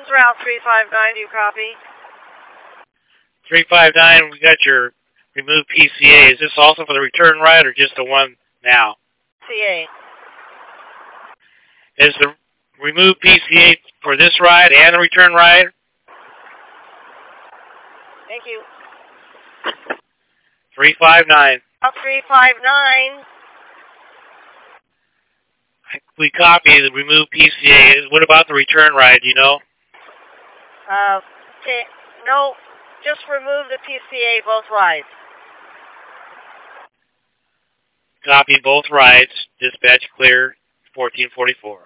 is route 359. Do you copy? 359, we got your removed PCA. Is this also for the return ride or just the one now? CA. Is the removed PCA for this ride and the return ride? Thank you. 359. Route 359. We copy the removed PCA. What about the return ride, do you know? Okay. No, just remove the PCA both rides. Copy both rides. Dispatch clear, 1444.